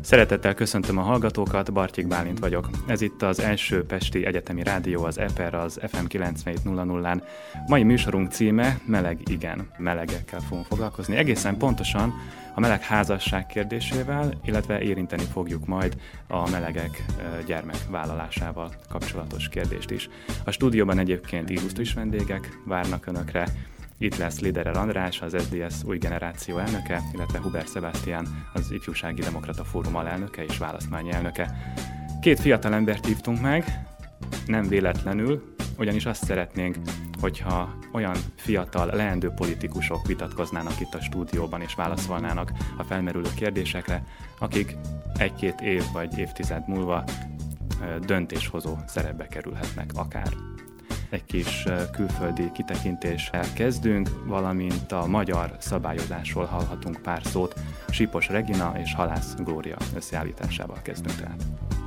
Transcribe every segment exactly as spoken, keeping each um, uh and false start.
Szeretettel köszöntöm a hallgatókat, Bartyik Bálint vagyok. Ez itt az első pesti egyetemi rádió, az é pé er, az ef em kilencvenhét nulla nullán. Mai műsorunk címe Meleg igen, melegekkel fogunk foglalkozni. Egészen pontosan a meleg házasság kérdésével, illetve érinteni fogjuk majd a melegek gyermekvállalásával kapcsolatos kérdést is. A stúdióban egyébként illusztris vendégek várnak önökre. Itt lesz Liderer András, az es zé dé es új generáció elnöke, illetve Huber Sebastian, az Ifjúsági Demokrata Fórum alelnöke és választmányi elnöke. Két fiatal embert hívtunk meg, nem véletlenül, ugyanis azt szeretnénk, hogyha olyan fiatal, leendő politikusok vitatkoznának itt a stúdióban és válaszolnának a felmerülő kérdésekre, akik egy-két év vagy évtized múlva döntéshozó szerepbe kerülhetnek akár. Egy kis külföldi kitekintéssel kezdünk, valamint a magyar szabályozásról hallhatunk pár szót. Sipos Regina és Halász Glória összeállításával kezdünk tehát.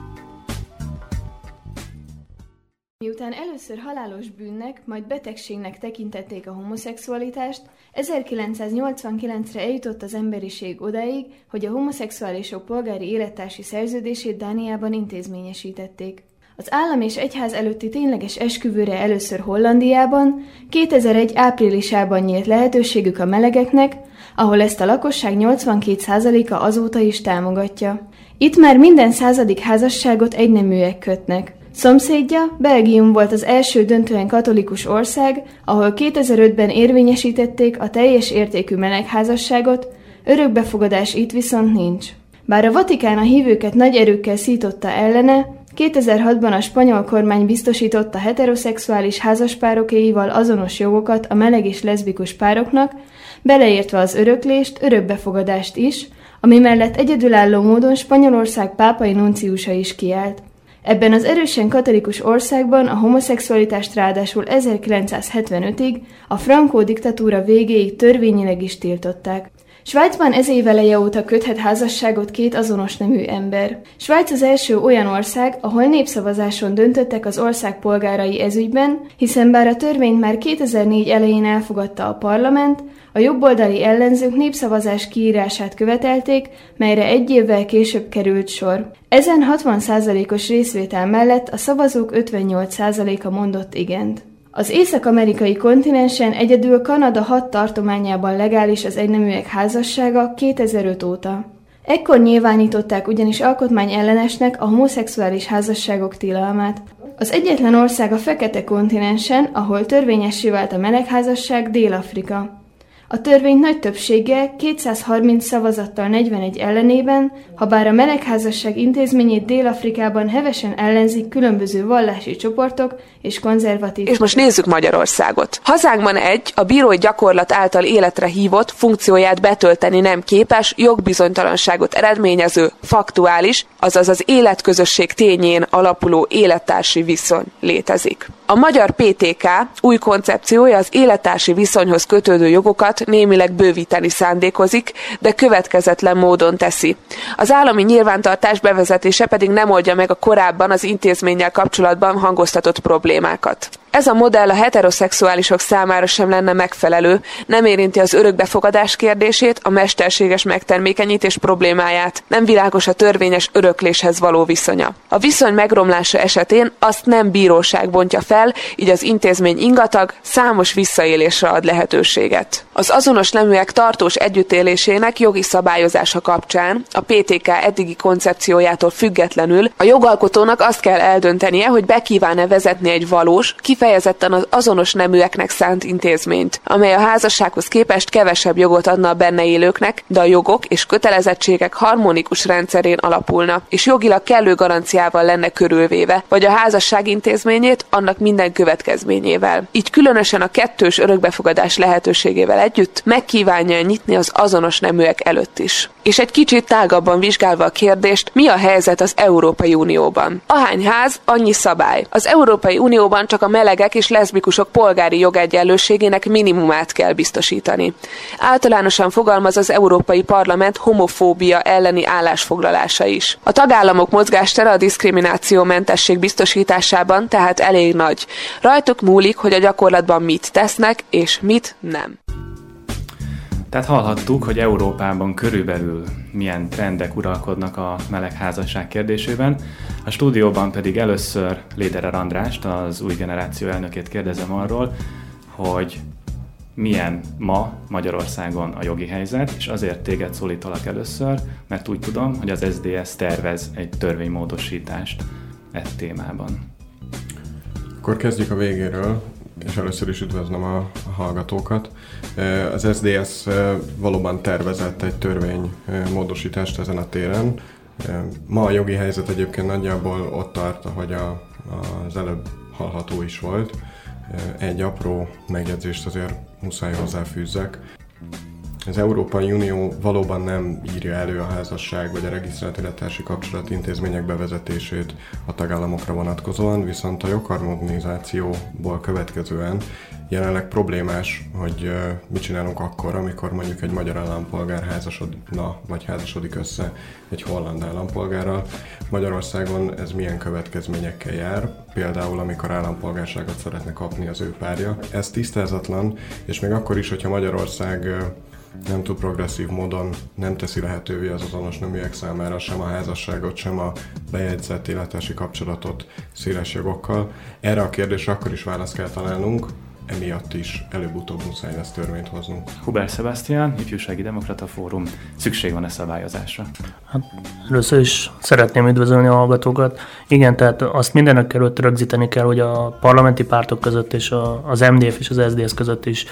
Miután először halálos bűnnek, majd betegségnek tekintették a homoszexualitást, ezerkilencszáznyolcvankilencre eljutott az emberiség odáig, hogy a homoszexuálisok polgári élettársi szerződését Dániában intézményesítették. Az állam és egyház előtti tényleges esküvőre először Hollandiában, kétezer-egy áprilisában nyílt lehetőségük a melegeknek, ahol ezt a lakosság nyolcvankét százaléka azóta is támogatja. Itt már minden századik házasságot egyneműek kötnek. Szomszédja, Belgium volt az első döntően katolikus ország, ahol kétezer-ötben érvényesítették a teljes értékű melegházasságot, örökbefogadás itt viszont nincs. Bár a Vatikán a hívőket nagy erőkkel szította ellene, kétezer-hatban a spanyol kormány biztosította heteroszexuális házaspárokéival azonos jogokat a meleg és leszbikus pároknak, beleértve az öröklést, örökbefogadást is, ami mellett egyedülálló módon Spanyolország pápai nunciusa is kiállt. Ebben az erősen katolikus országban a homoszexualitást ráadásul ezerkilencszázhetvenötig, a Franco diktatúra végéig törvényileg is tiltották. Svájcban ez év eleje óta köthet házasságot két azonos nemű ember. Svájc az első olyan ország, ahol népszavazáson döntöttek az ország polgárai ezügyben, hiszen bár a törvényt már kétezer-négy elején elfogadta a parlament, a jobboldali ellenzők népszavazás kiírását követelték, melyre egy évvel később került sor. Ezen hatvan százalékos részvétel mellett a szavazók ötvennyolc százaléka mondott igent. Az észak-amerikai kontinensen egyedül Kanada hat tartományában legális az egyneműek házassága kétezer-öt óta. Ekkor nyilvánították ugyanis alkotmányellenesnek a homoszexuális házasságok tilalmát. Az egyetlen ország a fekete kontinensen, ahol törvényessé vált a melegházasság, Dél-Afrika. A törvény nagy többséggel, kétszázharminc szavazattal negyvenegy ellenében, habár a melegházasság intézményét Dél-Afrikában hevesen ellenzik különböző vallási csoportok és konzervatív... És most nézzük Magyarországot. Hazánkban egy, a bírói gyakorlat által életre hívott, funkcióját betölteni nem képes, jogbizonytalanságot eredményező, faktuális, azaz az életközösség tényén alapuló élettársi viszony létezik. A magyar pé té ká új koncepciója az élettársi viszonyhoz kötődő jogokat némileg bővíteni szándékozik, de következetlen módon teszi. Az állami nyilvántartás bevezetése pedig nem oldja meg a korábban az intézménnyel kapcsolatban hangoztatott problémákat. Ez a modell a heteroszexuálisok számára sem lenne megfelelő, nem érinti az örökbefogadás kérdését, a mesterséges megtermékenyítés problémáját, nem világos a törvényes örökléshez való viszonya. A viszony megromlása esetén azt nem bíróság bontja fel, így az intézmény ingatag, számos visszaélésre ad lehetőséget. Az azonos neműek tartós együttélésének jogi szabályozása kapcsán a pé té ká eddigi koncepciójától függetlenül a jogalkotónak azt kell eldöntenie, hogy be kíván-e vezetni egy valós, kifejezetten az azonos neműeknek szánt intézményt, amely a házassághoz képest kevesebb jogot adna a benne élőknek, de a jogok és kötelezettségek harmonikus rendszerén alapulna, és jogilag kellő garanciával lenne körülvéve, vagy a házasság intézményét annak minden következményével. Így különösen a kettős örökbefogadás lehetőségével együtt megkívánja nyitni az azonos neműek előtt is. És egy kicsit tágabban vizsgálva a kérdést, mi a helyzet az Európai Unióban? Ahány ház, annyi szabály. Az Európai Unióban csak a melegek és leszbikusok polgári jogegyenlőségének minimumát kell biztosítani. Általánosan fogalmaz az Európai Parlament homofóbia elleni állásfoglalása is. A tagállamok mozgástere a diszkriminációmentesség biztosításában tehát elég nagy. Rajtuk múlik, hogy a gyakorlatban mit tesznek és mit nem. Tehát hallhattuk, hogy Európában körülbelül milyen trendek uralkodnak a melegházasság kérdésében. A stúdióban pedig először Lederer Andrást, az új generáció elnökét kérdezem arról, hogy milyen ma Magyarországon a jogi helyzet, és azért téged szólítalak először, mert úgy tudom, hogy az es zé dé es tervez egy törvénymódosítást e témában. Akkor kezdjük a végéről, és először is üdvözlöm a, a hallgatókat. Az es zé dé es valóban tervezett egy törvénymódosítást ezen a téren. Ma a jogi helyzet egyébként nagyjából ott tart, ahogy a, az előbb hallható is volt. Egy apró megjegyzést azért muszáj hozzáfűzzek. Az Európai Unió valóban nem írja elő a házasság vagy a regisztrált élettársi kapcsolat intézmények bevezetését a tagállamokra vonatkozóan, viszont a jogharmonizációból következően jelenleg problémás, hogy mit csinálunk akkor, amikor mondjuk egy magyar állampolgár házasodna vagy házasodik össze egy holland állampolgárral. Magyarországon ez milyen következményekkel jár, például amikor állampolgárságot szeretne kapni az ő párja. Ez tisztázatlan, és még akkor is, hogyha Magyarország nem túl progresszív módon nem teszi lehetővé az azonos neműek számára sem a házasságot, sem a bejegyzett élettársi kapcsolatot széles jogokkal. Erre a kérdésre akkor is választ kell találnunk, emiatt is előbb-utóbb muszáj lesz törvényt hoznunk. Hubert Sebastian, Ifjúsági Demokrata Fórum. Szükség van-e szabályozásra? Hát, először is szeretném üdvözölni a hallgatókat. Igen, tehát azt mindenek előtt rögzíteni kell, hogy a parlamenti pártok között és a, az em dé ef és az es zé dé es között is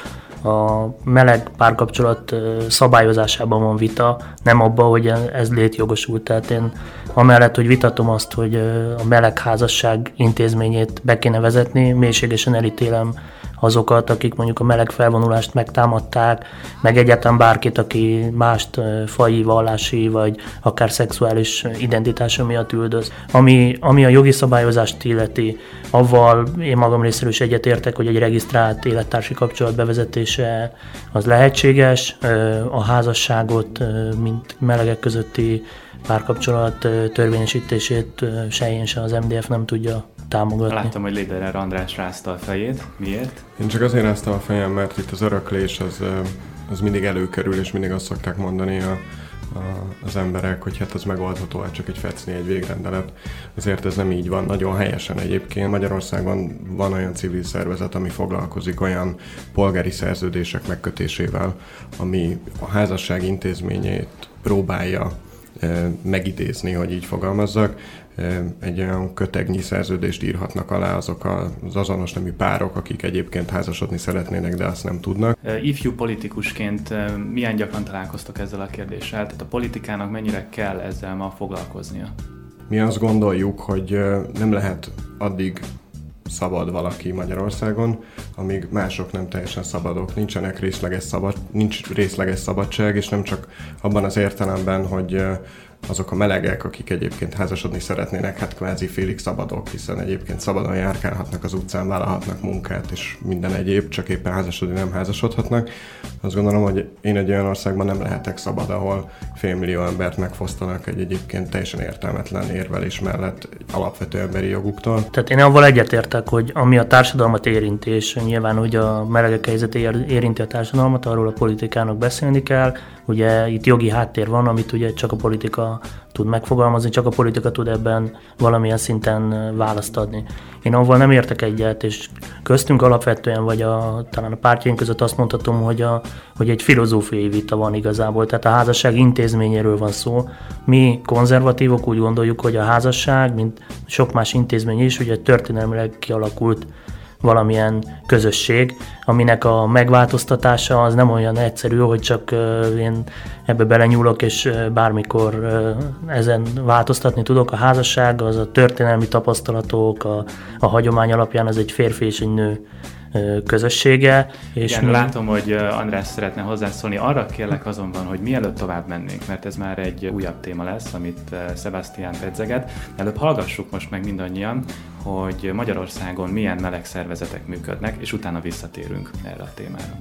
a meleg párkapcsolat szabályozásában van vita, nem abban, hogy ez létjogosult. Tehát én amellett, hogy vitatom azt, hogy a meleg házasság intézményét be kéne vezetni, mélységesen elítélem azokat, akik mondjuk a meleg felvonulást megtámadták, meg egyáltalán bárkit, aki mást faji, vallási vagy akár szexuális identitása miatt üldöz. Ami, ami a jogi szabályozást illeti, avval én magam részéről is egyetértek, hogy egy regisztrált élettársi kapcsolat bevezetése az lehetséges. A házasságot, mint melegek közötti párkapcsolat törvényesítését se én, se az em dé ef nem tudja támogatni. Láttam, hogy Lederer András rázta a fejét. Miért? Én csak azért ráztam a fejem, mert itt az öröklés az, az mindig előkerül, és mindig azt szokták mondani a, a, az emberek, hogy hát az megoldható, hát csak egy fecni, egy végrendelet. Azért ez nem így van, nagyon helyesen egyébként. Magyarországon van olyan civil szervezet, ami foglalkozik olyan polgári szerződések megkötésével, ami a házasság intézményét próbálja megidézni, hogy így fogalmazzak. Egy olyan kötegnyi szerződést írhatnak alá azok az azonos nemű párok, akik egyébként házasodni szeretnének, de azt nem tudnak. Ifjú politikusként milyen gyakran találkoztok ezzel a kérdéssel? Tehát a politikának mennyire kell ezzel ma foglalkoznia? Mi azt gondoljuk, hogy nem lehet addig szabad valaki Magyarországon, amíg mások nem teljesen szabadok. Nincsenek részleges szabad, nincs részleges szabadság, és nem csak abban az értelemben, hogy azok a melegek, akik egyébként házasodni szeretnének, hát kvázi félig szabadok, hiszen egyébként szabadon járkálhatnak az utcán, vállalhatnak munkát és minden egyéb, csak éppen házasodni nem házasodhatnak. Azt gondolom, hogy én egy olyan országban nem lehetek szabad, ahol félmillió embert megfosztanak egy egyébként teljesen értelmetlen érvelés mellett alapvető emberi joguktól. Tehát én avval egyetértek, hogy ami a társadalmat érinti, és nyilván, hogy a melegek helyzete érinti a társadalmat, arról a politikának beszélni kell. Ugye itt jogi háttér van, amit ugye csak a politika tud megfogalmazni, csak a politika tud ebben valamilyen szinten választ adni. Én avval nem értek egyet, és köztünk alapvetően, vagy a, talán a pártjaink között azt mondhatom, hogy, a, hogy egy filozófiai vita van igazából, tehát a házasság intézményéről van szó. Mi konzervatívok úgy gondoljuk, hogy a házasság, mint sok más intézmény is, ugye történelmileg kialakult valamilyen közösség, aminek a megváltoztatása az nem olyan egyszerű, hogy csak uh, én ebbe belenyúlok, és uh, bármikor uh, ezen változtatni tudok. A házasság az a történelmi tapasztalatok, a, a hagyomány alapján az egy férfi és egy nő uh, közössége. És Igen, mi... látom, hogy András szeretne hozzászólni. Arra kérlek azonban, hogy mielőtt tovább mennénk, mert ez már egy újabb téma lesz, amit Sebastian pedzeget. Előbb hallgassuk most meg mindannyian, hogy Magyarországon milyen meleg szervezetek működnek, és utána visszatérünk erre a témára.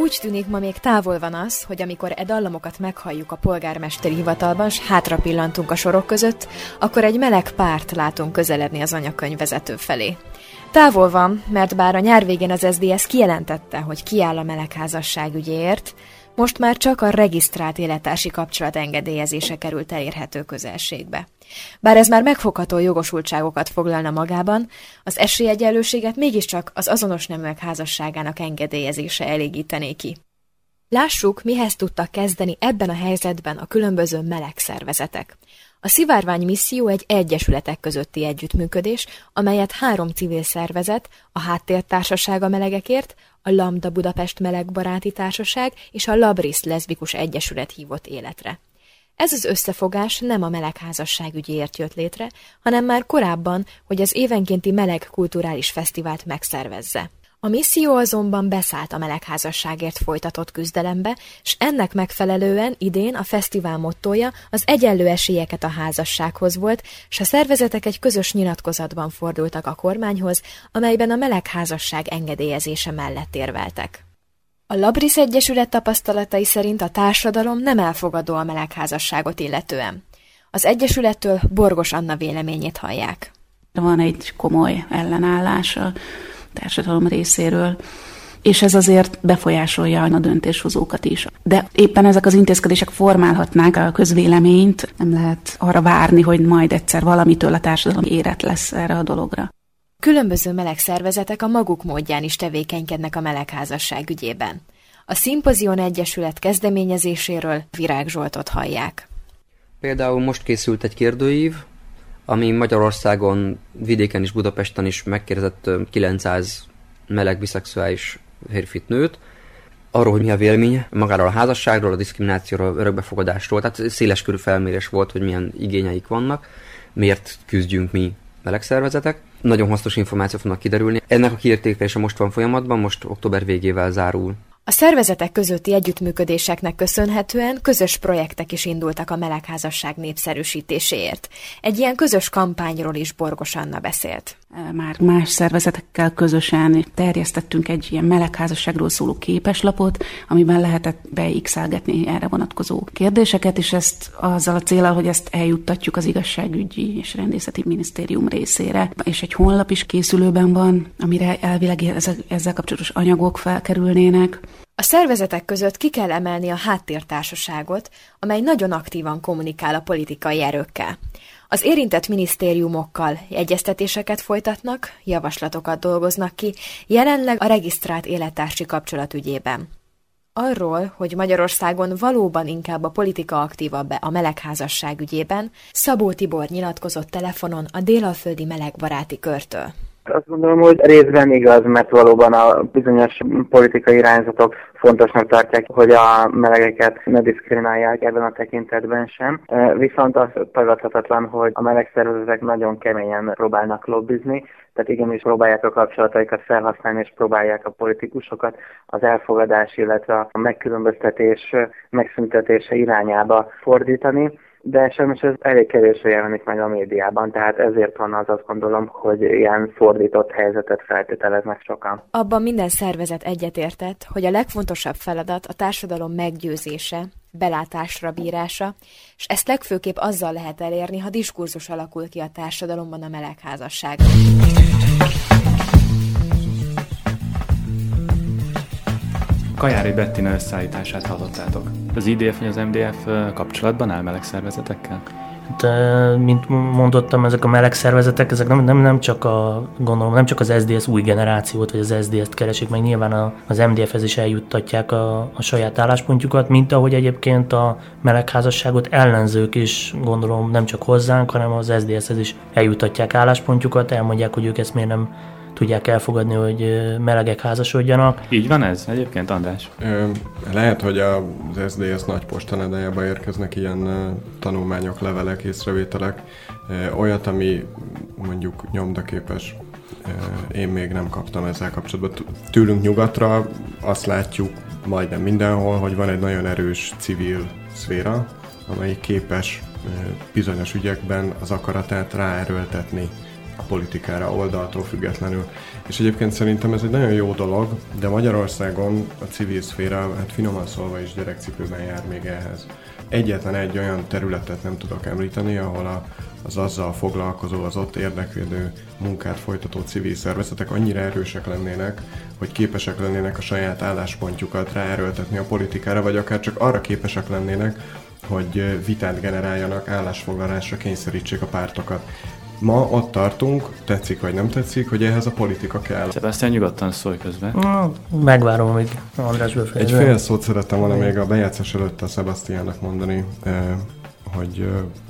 Úgy tűnik, ma még távol van az, hogy amikor e dallamokat meghalljuk a polgármesteri hivatalban, s hátra pillantunk a sorok között, akkor egy meleg párt látunk közeledni az anyakönyvvezető felé. Távol van, mert bár a nyár végén az es zé dé es kijelentette, hogy kiáll a melegházasság ügyéért, most már csak a regisztrált élettársi kapcsolat engedélyezése került elérhető közelségbe. Bár ez már megfogható jogosultságokat foglalna magában, az esélyegyenlőséget mégiscsak az azonos neműek házasságának engedélyezése elégítené ki. Lássuk, mihez tudtak kezdeni ebben a helyzetben a különböző meleg szervezetek. A Szivárvány Misszió egy egyesületek közötti együttműködés, amelyet három civil szervezet, a Háttértársaság a melegekért, a Lambda Budapest Melegbaráti Társaság és a Labris Leszbikus Egyesület hívott életre. Ez az összefogás nem a melegházasság ügyéért jött létre, hanem már korábban, hogy az évenkénti meleg kulturális fesztivált megszervezze. A misszió azonban beszállt a melegházasságért folytatott küzdelembe, s ennek megfelelően idén a fesztivál mottója az egyenlő esélyeket a házassághoz volt, s a szervezetek egy közös nyilatkozatban fordultak a kormányhoz, amelyben a melegházasság engedélyezése mellett érveltek. A Labris Egyesület tapasztalatai szerint a társadalom nem elfogadó a melegházasságot illetően. Az egyesülettől Borgos Anna véleményét hallják. Van egy komoly ellenállás a társadalom részéről, és ez azért befolyásolja a döntéshozókat is. De éppen ezek az intézkedések formálhatnák a közvéleményt, nem lehet arra várni, hogy majd egyszer valamitől a társadalom érett lesz erre a dologra. Különböző meleg szervezetek a maguk módján is tevékenykednek a melegházasság ügyében. A Szimpozion Egyesület kezdeményezéséről Virág Zsoltot hallják. Például most készült egy kérdőív, ami Magyarországon, vidéken is, Budapesten is megkérdezett kilencszáz meleg biszexuális férfit, nőt, arról, hogy mi a véleménye magáról a házasságról, a diszkriminációról, örökbefogadásról, tehát széleskörű felmérés volt, hogy milyen igényeik vannak, miért küzdjünk mi meleg szervezetek. Nagyon hasznos információk fognak kiderülni. Ennek a kiértékelése most van folyamatban, most október végével zárul. A szervezetek közötti együttműködéseknek köszönhetően közös projektek is indultak a melegházasság népszerűsítéséért. Egy ilyen közös kampányról is Borgos Anna beszélt. Már más szervezetekkel közösen terjesztettünk egy ilyen melegházasságról szóló képeslapot, amiben lehetett beixelgetni erre vonatkozó kérdéseket, és ezt azzal a céllal, hogy ezt eljuttatjuk az igazságügyi és rendészeti minisztérium részére. És egy honlap is készülőben van, amire elvileg ezzel kapcsolatos anyagok felkerülnének. A szervezetek között ki kell emelni a Háttértársaságot, amely nagyon aktívan kommunikál a politikai erőkkel. Az érintett minisztériumokkal egyeztetéseket folytatnak, javaslatokat dolgoznak ki, jelenleg a regisztrált élettársi kapcsolat ügyében. Arról, hogy Magyarországon valóban inkább a politika aktívabb a melegházasság ügyében, Szabó Tibor nyilatkozott telefonon a Délalföldi Melegbaráti Körtől. Azt gondolom, hogy részben igaz, mert valóban a bizonyos politikai irányzatok fontosnak tartják, hogy a melegeket ne diszkriminálják ebben a tekintetben sem. Viszont az tagadhatatlan, hogy a meleg szervezetek nagyon keményen próbálnak lobbizni, tehát igenis próbálják a kapcsolataikat felhasználni, és próbálják a politikusokat az elfogadás, illetve a megkülönböztetés megszüntetése irányába fordítani. De sajnos ez elég kevésre jelenik meg a médiában, tehát ezért van az, azt gondolom, hogy ilyen fordított helyzetet feltételeznek sokan. Abban minden szervezet egyetértett, hogy a legfontosabb feladat a társadalom meggyőzése, belátásra bírása, és ezt legfőképp azzal lehet elérni, ha diskurzus alakul ki a társadalomban a melegházasságról. Kajári Bettina összeállítását hallottátok. Az i dé ef vagy az em dé ef kapcsolatban áll meleg szervezetekkel? Hát, mint mondottam, ezek a meleg szervezetek, ezek nem, nem, nem csak a, gondolom, nem csak az es zé dé es új generációt, vagy az es zé dé es-t keresik, meg nyilván az em dé ef-hez is eljuttatják a, a saját álláspontjukat, mint ahogy egyébként a melegházasságot ellenzők is, gondolom, nem csak hozzánk, hanem az es dé es-hez is eljuttatják álláspontjukat, elmondják, hogy ők ezt miért nem tudják elfogadni, hogy melegek házasodjanak. Így van ez egyébként, András? Ö, lehet, hogy az es dé es nagy postanedájába érkeznek ilyen tanulmányok, levelek, észrevételek. Olyat, ami mondjuk nyomdaképes, én még nem kaptam ezzel kapcsolatban. Tőlünk nyugatra azt látjuk majdnem mindenhol, hogy van egy nagyon erős civil szféra, amely képes bizonyos ügyekben az akaratát ráerőltetni a politikára oldaltól függetlenül. És egyébként szerintem ez egy nagyon jó dolog, de Magyarországon a civil szféra, hát finoman szólva is gyerekcipőben jár még ehhez. Egyetlen egy olyan területet nem tudok említeni, ahol a, az azzal foglalkozó, az ott érdeklődő munkát folytató civil szervezetek annyira erősek lennének, hogy képesek lennének a saját álláspontjukat ráerőltetni a politikára, vagy akár csak arra képesek lennének, hogy vitát generáljanak, állásfoglalásra kényszerítsék a pártokat. Ma ott tartunk, tetszik vagy nem tetszik, hogy ehhez a politika kell. Sebastian, nyugodtan szólj közben. Megvárom, amíg András befejezze. Egy fél szót szerettem volna még a bejátszás előtt a Sebastiannak mondani, hogy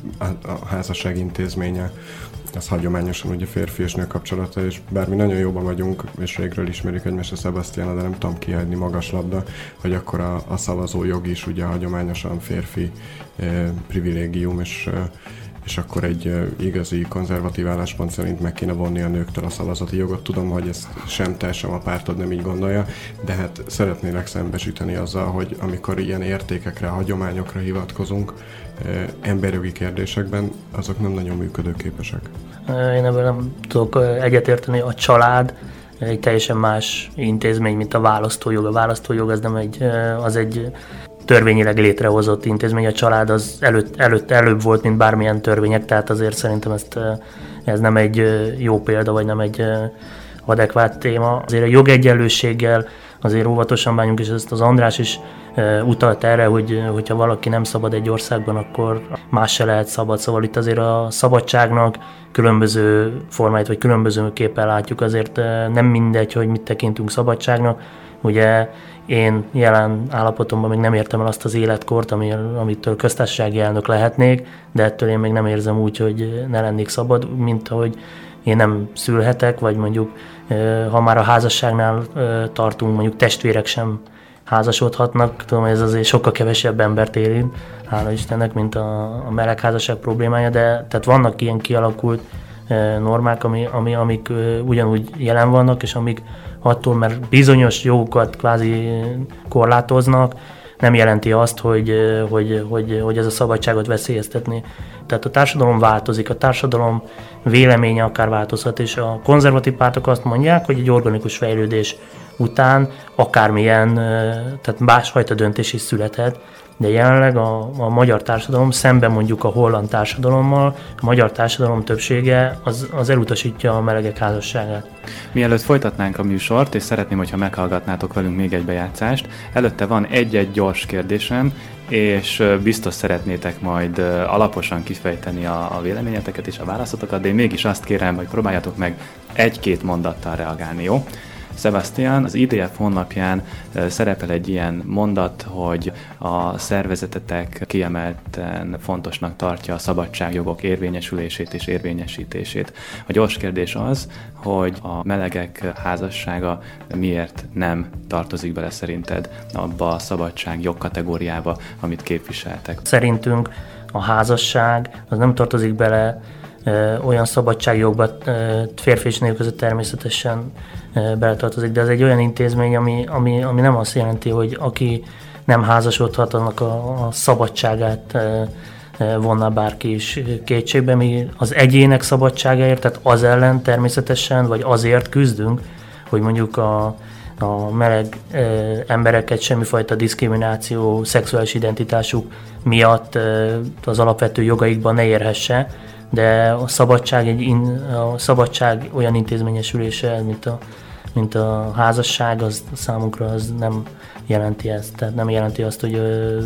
a házasság intézménye, ez hagyományosan ugye férfi és nő kapcsolata, és bár mi nagyon jóban vagyunk, és régről ismerjük egymást a Sebastian, de nem tudom kihagyni magas labda, hogy akkor a, a szavazójog is ugye hagyományosan férfi eh, privilégium, és, eh, és akkor egy eh, igazi konzervatív álláspont szerint meg kéne vonni a nőktől a szavazati jogot. Tudom, hogy ezt sem te, sem a pártod nem így gondolja, de hát szeretnélek szembesíteni azzal, hogy amikor ilyen értékekre, hagyományokra hivatkozunk, eh, emberjogi kérdésekben, azok nem nagyon működőképesek. Én ebben nem tudok egyetérteni. A család egy teljesen más intézmény, mint a választójog. A választójog az nem egy, az egy törvényileg létrehozott intézmény. A család az előtt, előtt előbb volt, mint bármilyen törvények, tehát azért szerintem ezt, ez nem egy jó példa, vagy nem egy adekvát téma. Azért a jogegyenlőséggel azért óvatosan bánjunk, és ezt az András is utalt erre, hogy hogyha valaki nem szabad egy országban, akkor más se lehet szabad. Szóval itt azért a szabadságnak különböző formáit, vagy különböző képpel látjuk, azért nem mindegy, hogy mit tekintünk szabadságnak. Ugye én jelen állapotomban még nem értem el azt az életkort, ami, amitől köztársasági elnök lehetnék, de ettől én még nem érzem úgy, hogy ne lennék szabad, mint ahogy én nem szülhetek, vagy mondjuk ha már a házasságnál tartunk, mondjuk testvérek sem házasodhatnak. Tudom, ez azért sokkal kevesebb embert érint, hála Istennek, mint a, a melegházasság problémája, de tehát vannak ilyen kialakult e, normák, ami, ami, amik e, ugyanúgy jelen vannak, és amik attól, mert bizonyos jogokat kvázi korlátoznak, nem jelenti azt, hogy, hogy, hogy, hogy ez a szabadságot veszélyeztetni. Tehát a társadalom változik, a társadalom véleménye akár változhat, és a konzervatív pártok azt mondják, hogy egy organikus fejlődés után akármilyen, tehát másfajta döntés is születhet, de jelenleg a, a magyar társadalom szemben mondjuk a holland társadalommal, a magyar társadalom többsége az, az elutasítja a melegek házasságát. Mielőtt folytatnánk a műsort, és szeretném, hogyha meghallgatnátok velünk még egy bejátszást, előtte van egy-egy gyors kérdésem, és biztos szeretnétek majd alaposan kifejteni a, a véleményeteket és a válaszotokat, de én mégis azt kérem, hogy próbáljatok meg egy-két mondattal reagálni, jó? Sebastian, az i dé ef honlapján szerepel egy ilyen mondat, hogy a szervezetetek kiemelten fontosnak tartja a szabadságjogok érvényesülését és érvényesítését. A gyors kérdés az, hogy a melegek házassága miért nem tartozik bele szerinted abba a szabadságjog kategóriába, amit képviseltek? Szerintünk a házasság az nem tartozik bele olyan szabadságjogba, férfi és nő között természetesen beletartozik, de ez egy olyan intézmény, ami, ami, ami nem azt jelenti, hogy aki nem házasodhat, annak a, a szabadságát vonna bárki is kétségbe. Mi az egyének szabadságáért, tehát az ellen természetesen, vagy azért küzdünk, hogy mondjuk a, a meleg embereket semmifajta diszkrimináció, szexuális identitásuk miatt az alapvető jogaikban ne érhesse, de a szabadság, egy in, a szabadság olyan intézményesülése, mint a, mint a házasság, az számunkra az nem jelenti ezt. Tehát nem jelenti azt, hogy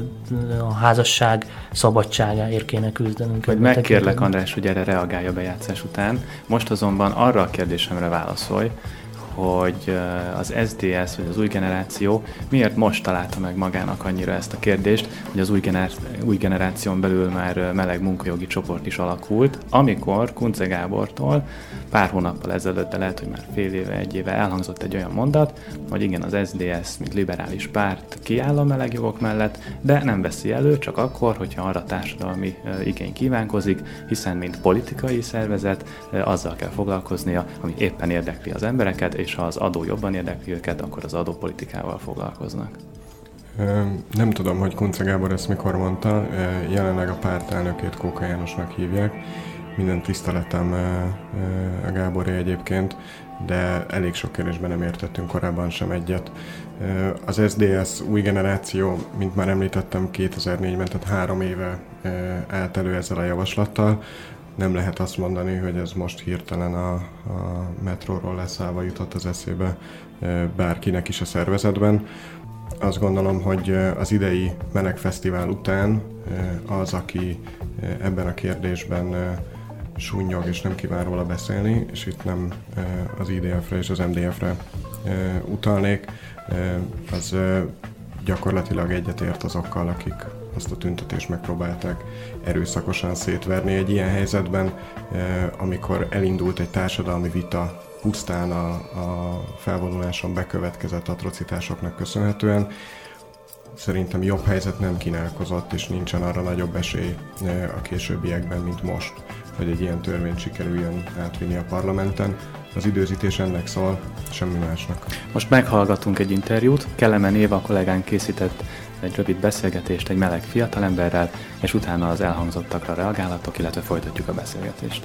a házasság szabadságáért kéne küzdenünk. Hogy megkérlek, András, hogy erre reagálj a bejátszás után. Most azonban arra a kérdésemre válaszolj, hogy az es zé dé es, vagy az új generáció miért most találta meg magának annyira ezt a kérdést, hogy az új, generá- új generáción belül már meleg munkajogi csoport is alakult, amikor Kunce Gábortól pár hónappal ezelőtt, de lehet, hogy már fél éve, egy éve elhangzott egy olyan mondat, hogy igen, az es zé dé es, mint liberális párt kiáll a melegjogok mellett, de nem veszi elő csak akkor, hogyha arra társadalmi igény kívánkozik, hiszen mint politikai szervezet azzal kell foglalkoznia, ami éppen érdekli az embereket, és ha az adó jobban érdekli őket, akkor az adópolitikával foglalkoznak. Nem tudom, hogy Kunce Gábor ezt mikor mondta, jelenleg a párt elnökét Kóka Jánosnak hívják, minden tiszteletem a Gáboré egyébként, de elég sok kérdésben nem értettünk korábban sem egyet. Az es zé dé es új generáció, mint már említettem, kétezer-négyben, tehát három éve állt elő ezzel a javaslattal. Nem lehet azt mondani, hogy ez most hirtelen a, a metróról leszállva jutott az eszébe bárkinek is a szervezetben. Azt gondolom, hogy az idei Melegfesztivál után az, aki ebben a kérdésben sunnyog és nem kíván róla beszélni, és itt nem az i dé ef-re és az em dé ef-re utalnék, az gyakorlatilag egyetért azokkal, akik azt a tüntetést megpróbálták erőszakosan szétverni egy ilyen helyzetben, amikor elindult egy társadalmi vita pusztán a, a felvonuláson bekövetkezett atrocitásoknak köszönhetően. Szerintem jobb helyzet nem kínálkozott, és nincsen arra nagyobb esély a későbbiekben, mint most, hogy egy ilyen törvényt sikerüljön átvinni a parlamenten. Az időzítés ennek szól, semmi másnak. Most meghallgatunk egy interjút. Kelemen Éva kollégánk készített egy rövid beszélgetést egy meleg fiatalemberrel, és utána az elhangzottakra reagálatok, illetve folytatjuk a beszélgetést.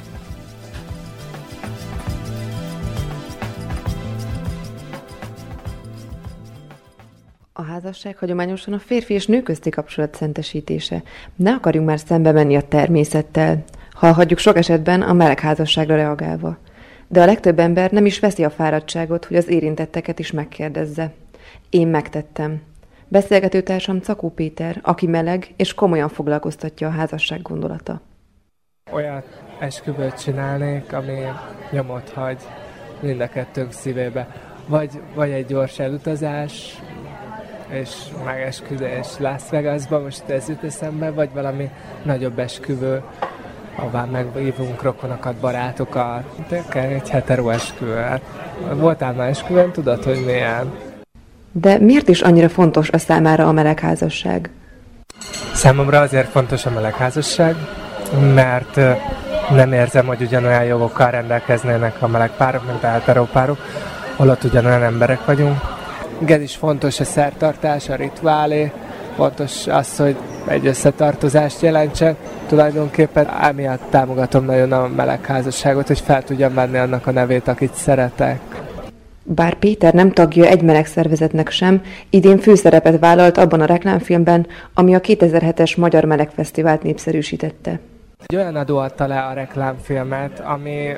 A házasság hagyományosan a férfi és nő közti kapcsolat szentesítése. Ne akarjunk már szembe menni a természettel, hallhatjuk sok esetben a melegházasságra reagálva. De a legtöbb ember nem is veszi a fáradtságot, hogy az érintetteket is megkérdezze. Én megtettem. Beszélgetőtársam Cakó Péter, aki meleg és komolyan foglalkoztatja a házasság gondolata. Olyan esküvőt csinálnék, ami nyomot hagy mind a kettőnk szívébe. Vagy, vagy egy gyors elutazás, és megesküvés Las Vegasba, most ez jut eszembe, vagy valami nagyobb esküvő, ahová meghívunk rokonokat, barátokat. De kell egy hetero esküvő. Voltál már esküvőn, tudod, hogy milyen? De miért is annyira fontos a számára a melegházasság? Számomra azért fontos a melegházasság, mert nem érzem, hogy ugyanolyan jogokkal rendelkeznének a meleg párok, mint a hetero párok, holott ugyanolyan emberek vagyunk. Igen, is fontos a szertartás, a rituálé, fontos az, hogy egy összetartozást jelentsen. Tulajdonképpen emiatt támogatom nagyon a melegházasságot, hogy fel tudjam venni annak a nevét, akit szeretek. Bár Péter nem tagja egy meleg szervezetnek sem, idén főszerepet vállalt abban a reklámfilmben, ami a kétezer-hetes Magyar Melegfesztivált népszerűsítette. Egy olyan adó adta le a reklámfilmet, ami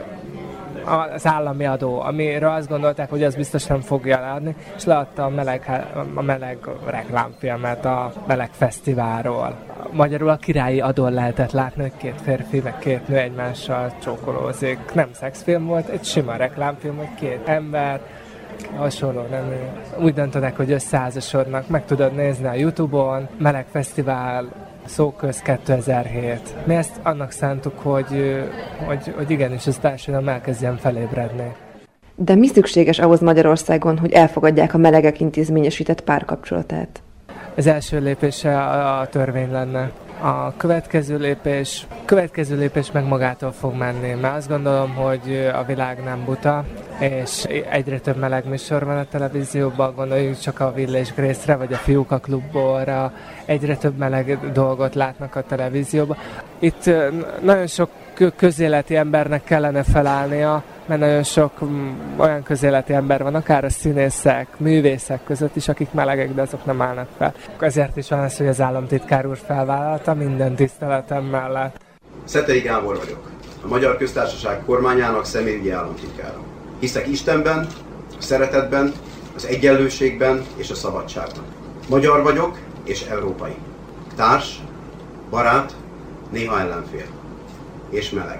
az állami adó, amiről azt gondolták, hogy az biztos nem fogja leadni, és leadta a meleg, a meleg reklámfilmet a Melegfesztiválról. Magyarul a királyi adón lehetett látni, hogy két férfi, meg két nő egymással csókolózik. Nem szexfilm volt, egy sima reklámfilm, hogy két ember, hasonló nem. Úgy döntöttek, hogy összeházasodnak, meg tudod nézni a YouTube-on, Melegfesztivál, Szóköz kétezer-hét. Mi ezt annak szántuk, hogy, hogy, hogy igenis ez társadalom elkezdjen felébredni. De mi szükséges ahhoz Magyarországon, hogy elfogadják a melegek intézményesített párkapcsolatát? Az első lépése a, a törvény lenne. A következő lépés, következő lépés meg magától fog menni, mert azt gondolom, hogy a világ nem buta, és egyre több meleg műsor van a televízióban, gondoljuk csak a Village Grace-re, vagy a Fiúk a klubból, egyre több meleg dolgot látnak a televízióban. Itt nagyon sok közéleti embernek kellene felállnia, mert nagyon sok olyan közéleti ember van, akár a színészek, művészek között is, akik melegek, de azok nem állnak fel. Ezért is van az, hogy az államtitkár úr felvállalta minden tiszteletem mellett. Szetei Gábor vagyok, a Magyar Köztársaság kormányának személyügyi államtitkára. Hiszek Istenben, a szeretetben, az egyenlőségben és a szabadságban. Magyar vagyok és európai. Társ, barát, néha ellenfél. És meleg.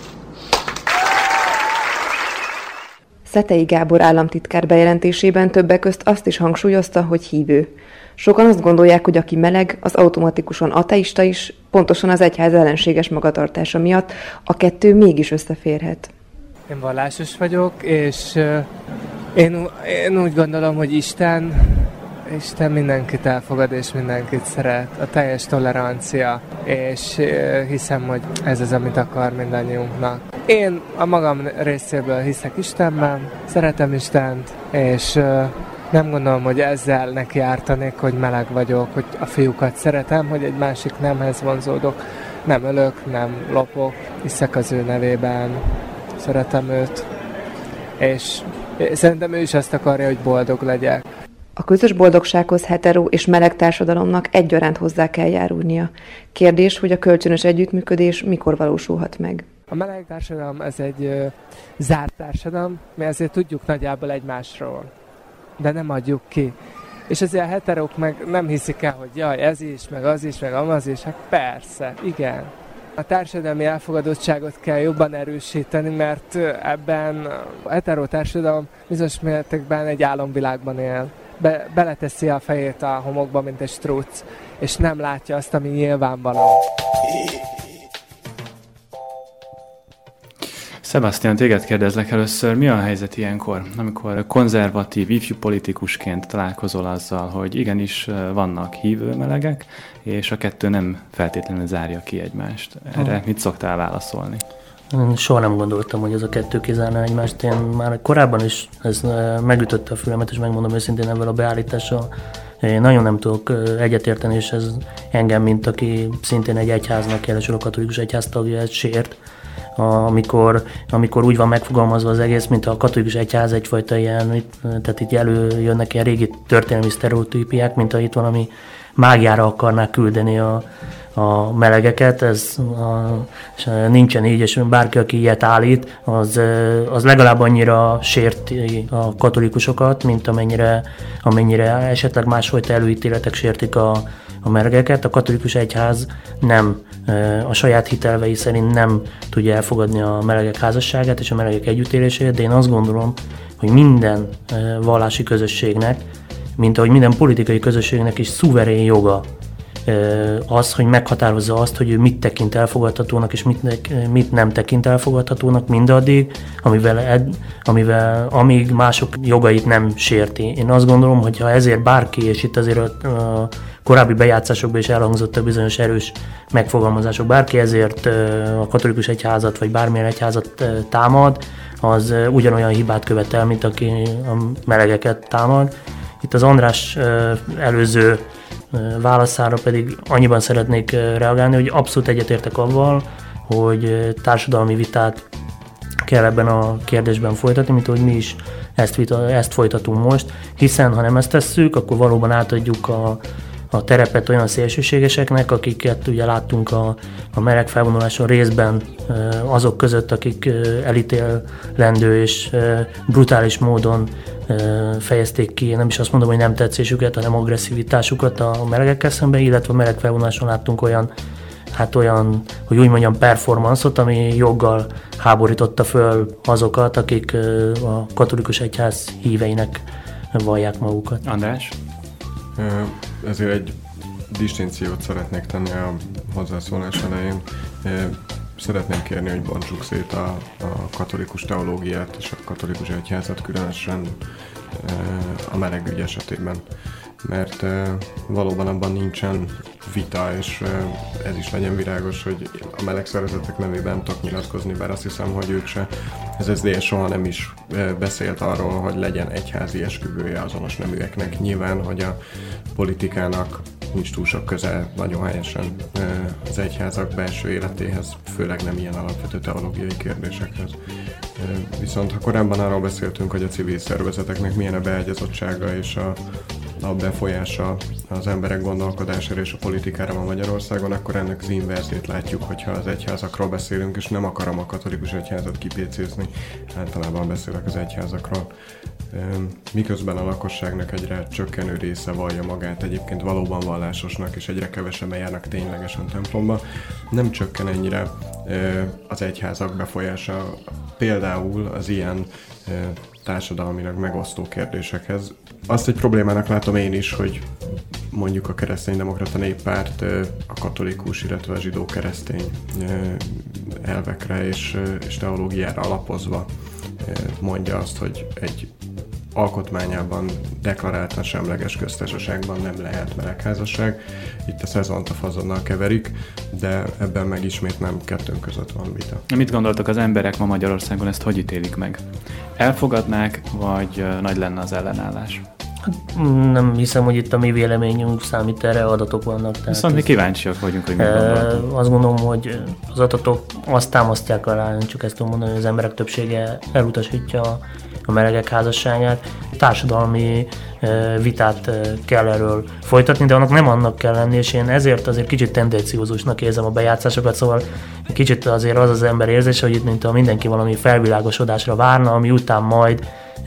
Szetei Gábor államtitkár bejelentésében többek közt azt is hangsúlyozta, hogy hívő. Sokan azt gondolják, hogy aki meleg, az automatikusan ateista is, pontosan az egyház ellenséges magatartása miatt a kettő mégis összeférhet. Én vallásos vagyok, és én, én úgy gondolom, hogy Isten, Isten mindenkit elfogad, és mindenkit szeret. A teljes tolerancia, és hiszem, hogy ez az, amit akar mindannyiunknak. Én a magam részéből hiszek Istenben, szeretem Istent, és nem gondolom, hogy ezzel neki ártanék, hogy meleg vagyok, hogy a fiúkat szeretem, hogy egy másik nemhez vonzódok. Nem ölök, nem lopok, hiszek az ő nevében, szeretem őt, és szerintem ő is ezt akarja, hogy boldog legyek. A közös boldogsághoz hetero és meleg társadalomnak egyaránt hozzá kell járulnia. Kérdés, hogy a kölcsönös együttműködés mikor valósulhat meg. A meleg társadalom ez egy ö, zárt társadalom, mi ezért tudjuk nagyjából egymásról, de nem adjuk ki. És azért a heterók meg nem hiszik el, hogy jaj, ez is, meg az is, meg amaz is, hát persze, igen. A társadalmi elfogadottságot kell jobban erősíteni, mert ebben a hetero társadalom bizonyos mértékben egy álomvilágban él. Be, beleteszi a fejét a homokba, mint egy strúc, és nem látja azt, ami nyilvánvaló. Sebastian, téged kérdezlek először, mi a helyzet ilyenkor, amikor konzervatív ifjú politikusként találkozol azzal, hogy igenis vannak hívő melegek, és a kettő nem feltétlenül zárja ki egymást. Erre hmm. mit szoktál válaszolni? Soha nem gondoltam, hogy ez a kettő kizárná egymást. Én már korábban is ez megütötte a fülemet, és megmondom őszintén ezzel a beállítással. Én nagyon nem tudok egyetérteni, és ez engem, mint aki szintén egy egyháznak, jelesül a katolikus egyház tagja, ez sért. Amikor, amikor úgy van megfogalmazva az egész, mint a katolikus egyház egyfajta ilyen, tehát itt előjönnek ilyen régi történelmi sztereotípiák, mint ha itt valami mágiára akarnák küldeni a, a melegeket, ez a, és nincsen így, és bárki, aki ilyet állít, az, az legalább annyira sérti a katolikusokat, mint amennyire, amennyire esetleg másfajta előítéletek sértik a, a melegeket. A katolikus egyház nem, a saját hitelvei szerint nem tudja elfogadni a melegek házasságát és a melegek együttélését, de én azt gondolom, hogy minden vallási közösségnek, mint ahogy minden politikai közösségnek is szuverén joga az, hogy meghatározza azt, hogy ő mit tekint elfogadhatónak, és mit, mit nem tekint elfogadhatónak mindaddig, amivel, ed, amivel amíg mások jogait nem sérti. Én azt gondolom, hogy ha ezért bárki, és itt azért a, a korábbi bejátszásokban is elhangzottak bizonyos erős megfogalmazások, bárki ezért a katolikus egyházat, vagy bármilyen egyházat támad, az ugyanolyan hibát követel, mint aki a melegeket támad. Itt az András előző válaszára pedig annyiban szeretnék reagálni, hogy abszolút egyetértek avval, hogy társadalmi vitát kell ebben a kérdésben folytatni, mint hogy mi is ezt, vita, ezt folytatunk most, hiszen ha nem ezt tesszük, akkor valóban átadjuk a, a terepet olyan szélsőségeseknek, akiket ugye láttunk a, a meleg felvonuláson részben azok között, akik elítélendő és brutális módon fejezték ki, nem is azt mondom, hogy nem tetszésüket, hanem agresszivitásukat a melegekkel szemben, illetve a meleg felvonuláson láttunk olyan, hát olyan, hogy úgy mondjam, performanszot, ami joggal háborította föl azokat, akik a katolikus egyház híveinek vallják magukat. András? Ezért egy distinkciót szeretnék tenni a hozzászólás elején. Szeretném kérni, hogy bontsuk szét a, a katolikus teológiát és a katolikus egyházat, különösen a meleg ügy esetében. Mert valóban abban nincsen vita, és ez is legyen világos, hogy a meleg szervezetek nevében tudok nyilatkozni, bár azt hiszem, hogy ők se. Ez es zé es soha nem is beszélt arról, hogy legyen egyházi esküvője azonos neműeknek. Nyilván, hogy a politikának nincs túl sok köze nagyon helyesen az egyházak belső életéhez, főleg nem ilyen alapvető teológiai kérdésekhez. Viszont ha korábban arról beszéltünk, hogy a civil szervezeteknek milyen a beágyazottsága és a, a befolyása az emberek gondolkodására és a politikára van Magyarországon, akkor ennek az inverzét látjuk, hogyha az egyházakról beszélünk, és nem akarom a katolikus egyházat kipécézni, általában beszélek az egyházakról. Miközben a lakosságnak egyre csökkenő része vallja magát egyébként valóban vallásosnak, és egyre kevesebben járnak ténylegesen templomba, nem csökken ennyire az egyházak befolyása például az ilyen társadalmilag megosztó kérdésekhez. Azt egy problémának látom én is, hogy mondjuk a kereszténydemokrata néppárt a katolikus, illetve a zsidó-keresztény elvekre és, és teológiára alapozva mondja azt, hogy egy alkotmányában deklaráltan semleges köztársaságban nem lehet melegházasság. Itt a szezont a fazonnal keverik, de ebben meg ismét nem kettőnk között van vita. Mit gondoltak az emberek ma Magyarországon, ezt hogy ítélik meg? Elfogadnák, vagy nagy lenne az ellenállás? Nem hiszem, hogy itt a mi véleményünk számít erre, adatok vannak. Viszont mi kíváncsiak vagyunk, hogy mit gondolunk. Azt gondolom, hogy az adatok azt támasztják alá, csak ezt tudom mondani, hogy az emberek többsége elutasítja a melegek házasságát. Társadalmi vitát kell erről folytatni, de annak nem annak kell lenni, és én ezért azért kicsit tendenciózusnak érzem a bejátszásokat, szóval kicsit azért az az ember érzése, hogy itt mint a mindenki valami felvilágosodásra várna, ami után majd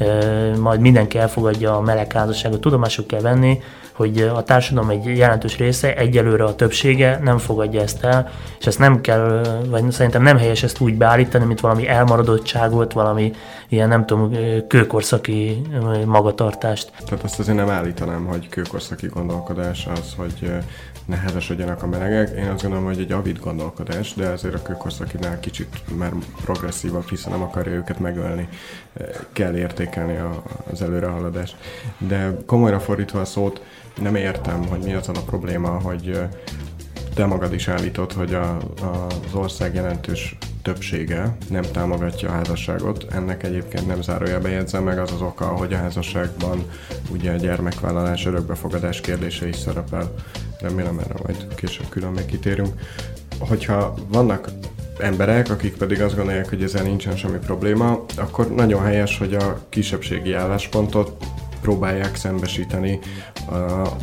majd mindenki elfogadja a melegházasságot. Tudomásul kell venni, hogy a társadalom egy jelentős része, egyelőre a többsége nem fogadja ezt el, és ezt nem kell, vagy szerintem nem helyes ezt úgy beállítani, mint valami elmaradottságot, valami ilyen nem tudom, kőkorszaki magatartást. Tehát azt azért nem állítanám, hogy kőkorszaki gondolkodás az, hogy ne házasodjanak a melegek. Én azt gondolom, hogy egy avid gondolkodás, de azért a kőkorszakinál kicsit már progresszívabb, hiszen nem akarja őket megölni. Kell értékelni a, az előrehaladást. De komolyra fordítva a szót, nem értem, hogy mi az a probléma, hogy te magad is állítod, hogy a, a, az ország jelentős többsége nem támogatja a házasságot. Ennek egyébként nem zárójelbe jegyzem meg, az az oka, hogy a házasságban ugye a gyermekvállalás, örökbefogadás kérdése is szerepel. Remélem, erre majd később külön még kitérünk. Hogyha vannak emberek, akik pedig azt gondolják, hogy ezzel nincsen semmi probléma, akkor nagyon helyes, hogy a kisebbségi álláspontot próbálják szembesíteni a,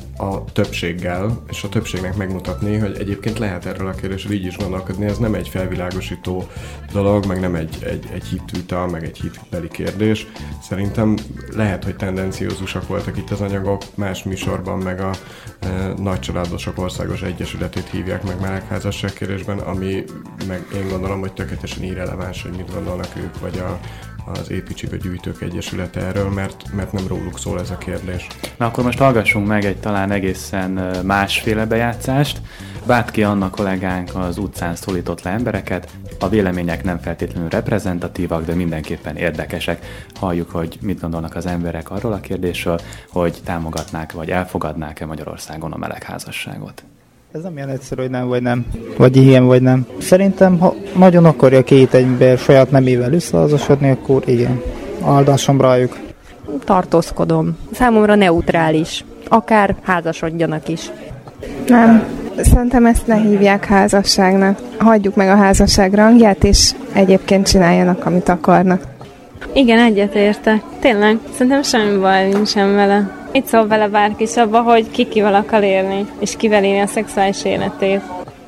a többséggel, és a többségnek megmutatni, hogy egyébként lehet erről a kérdésről így is gondolkodni, ez nem egy felvilágosító dolog, meg nem egy, egy, egy hitvita, meg egy hitbeli kérdés. Szerintem lehet, hogy tendenciózusak voltak itt az anyagok, más műsorban meg a e, Nagycsaládosok Országos Egyesületét hívják meg melegházasság kérdésben, ami meg én gondolom, hogy tökéletesen irreleváns, hogy mit gondolnak ők, vagy a az Építsébe Gyűjtők Egyesülete erről, mert, mert nem róluk szól ez a kérdés. Na akkor most hallgassunk meg egy talán egészen másféle bejátszást. Bátki Anna kollégánk az utcán szólított le embereket. A vélemények nem feltétlenül reprezentatívak, de mindenképpen érdekesek. Halljuk, hogy mit gondolnak az emberek arról a kérdésről, hogy támogatnák vagy elfogadnák-e Magyarországon a melegházasságot. Ez nem ilyen egyszerű, hogy nem vagy nem, vagy igen vagy nem. Szerintem, ha nagyon akarja két ember saját nemével összeházasodni, akkor igen, áldásom rájuk. Tartózkodom. Számomra neutrális. Akár házasodjanak is. Nem. Szerintem ezt ne hívják házasságnak. Hagyjuk meg a házasság rangját, és egyébként csináljanak, amit akarnak. Igen, egyetértek. Tényleg, szerintem semmi baj nincsen vele. Itt szól vele bárki is abba, hogy ki kivel akar élni, és kivel élni a szexuális életét.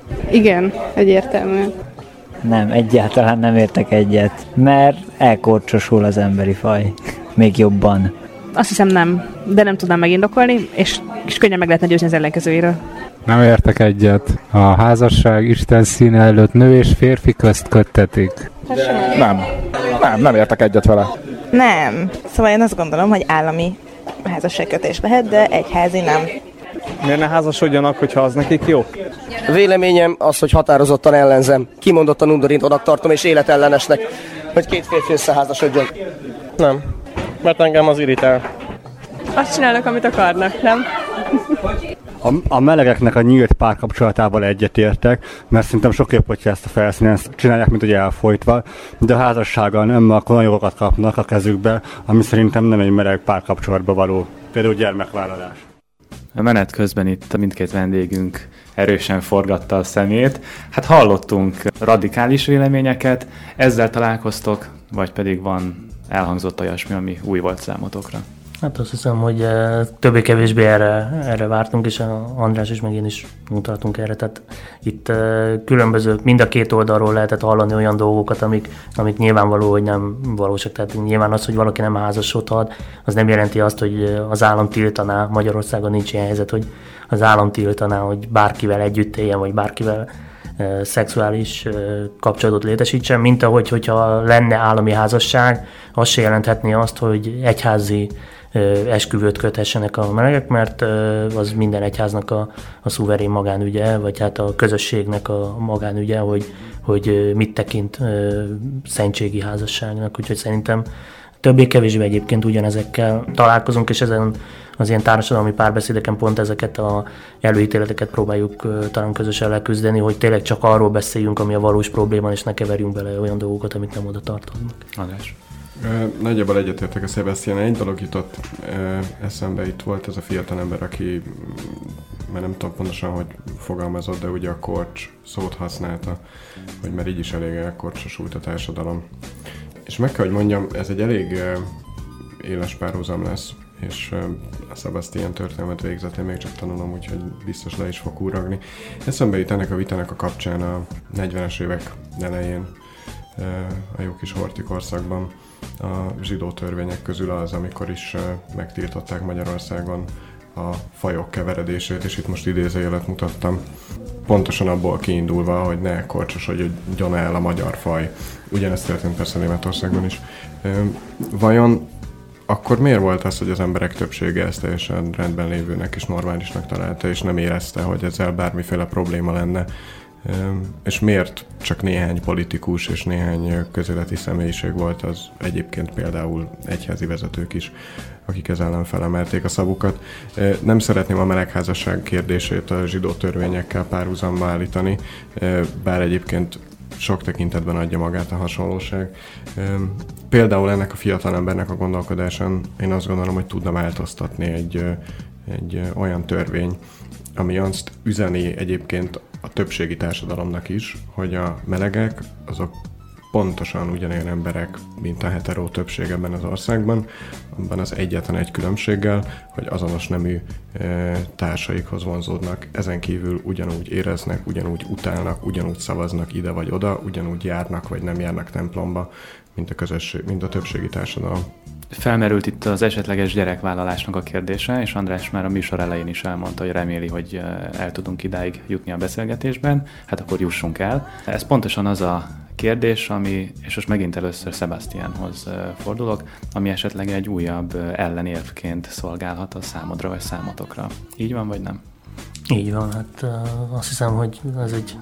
Igen, egyértelmű. Nem, egyáltalán nem értek egyet, mert elkorcsosul az emberi faj. Még jobban. Azt hiszem nem, de nem tudnám megindokolni, és, és könnyen meg lehetne győzni az ellenkezőjéről. Nem értek egyet. A házasság Isten színe előtt nő és férfi közt köttetik. Nem, nem, nem értek egyet vele. Nem. Szóval én azt gondolom, hogy állami házasságkötés lehet, de egyházi nem. Miért ne házasodjanak, hogyha az nekik jó? Véleményem az, hogy határozottan ellenzem. Kimondottan undorítónak tartom és életellenesnek, hogy két férfi összeházasodjon. Nem. Mert engem az irritál. Azt csinálnak, amit akarnak, nem? A, a melegeknek a nyílt párkapcsolatával egyetértek, mert szerintem sok jobb, hogyha ezt a felszínen csinálják, mint hogy elfolytva, de a házassággal nem, akkor olyan jogokat kapnak a kezükbe, ami szerintem nem egy meleg párkapcsolatba való, például gyermekvállalás. A menet közben itt mindkét vendégünk erősen forgatta a szemét. Hát hallottunk radikális véleményeket, ezzel találkoztok, vagy pedig van elhangzott olyasmi, ami új volt számotokra? Hát azt hiszem, hogy többé-kevésbé erre, erre vártunk, és a András is meg én is mutattunk erre. Tehát itt különböző, mind a két oldalról lehetett hallani olyan dolgokat, amik, amik nyilvánvaló, hogy nem valósak. Tehát nyilván az, hogy valaki nem házasodhat, az nem jelenti azt, hogy az állam tiltaná. Magyarországon nincs ilyen helyzet, hogy az állam tiltaná, hogy bárkivel együtt éljen, vagy bárkivel e, szexuális e, kapcsolatot létesítsen, mint ahogy, hogyha lenne állami házasság, az se jelenthetné azt, hogy egyházi esküvőt köthessenek a melegek, mert az minden egyháznak a, a szuverén magánügye, vagy hát a közösségnek a magánügye, hogy, hogy mit tekint szentségi házasságnak. Úgyhogy szerintem többé-kevésbé egyébként ugyanezekkel találkozunk, és ezen az ilyen társadalmi párbeszédeken pont ezeket a előítéleteket próbáljuk talán közösen leküzdeni, hogy tényleg csak arról beszéljünk, ami a valós probléma, és ne keverjünk bele olyan dolgokat, amik nem oda tartoznak. András. Nagyjából egyetértek a Sebastian. Egy dolog jutott eszembe, itt volt ez a fiatal ember, aki, mert nem tudom pontosan, hogy fogalmazott, de ugye a korcs szót használta, hogy már így is elég elkorcsosult a társadalom. És meg kell, hogy mondjam, ez egy elég éles párhuzam lesz, és a Sebastian történelmet végzett, én még csak tanulom, úgyhogy biztos le is fog úragni. Eszembe jut ennek a vitának a kapcsán a negyvenes évek elején, a jó kis Horthy-korszakban a zsidó törvények közül az, amikor is megtiltották Magyarországon a fajok keveredését, és itt most idézőjelet mutattam. Pontosan abból kiindulva, hogy ne korcsosodjon el a magyar faj. Ugyanezt történt persze Németországban is. Vajon akkor miért volt az, hogy az emberek többsége ezt teljesen rendben lévőnek és normálisnak találta, és nem érezte, hogy ezzel bármiféle probléma lenne? És miért csak néhány politikus és néhány közéleti személyiség volt az egyébként például egyházi vezetők is, akik ez ellen felemelték a szavukat. Nem szeretném a melegházasság kérdését a zsidó törvényekkel párhuzamba állítani, bár egyébként sok tekintetben adja magát a hasonlóság. Például ennek a fiatal embernek a gondolkodásán én azt gondolom, hogy tudna változtatni egy, egy olyan törvény, ami azt üzeni egyébként a többségi társadalomnak is, hogy a melegek azok pontosan ugyanolyan emberek, mint a heteró többség ebben az országban, abban az egyetlen egy különbséggel, hogy azonos nemű e, társaikhoz vonzódnak. Ezen kívül ugyanúgy éreznek, ugyanúgy utálnak, ugyanúgy szavaznak ide vagy oda, ugyanúgy járnak vagy nem járnak templomba, mint a közösség, mint a többségi társadalom. Felmerült itt az esetleges gyerekvállalásnak a kérdése, és András már a műsor elején is elmondta, hogy reméli, hogy el tudunk idáig jutni a beszélgetésben. Hát akkor jussunk el. Ez pontosan az a kérdés, ami, és most megint először Sebastianhoz fordulok, ami esetleg egy újabb ellenérvként szolgálhat a számodra vagy számotokra. Így van, vagy nem? Így van, hát azt hiszem, hogy ez egy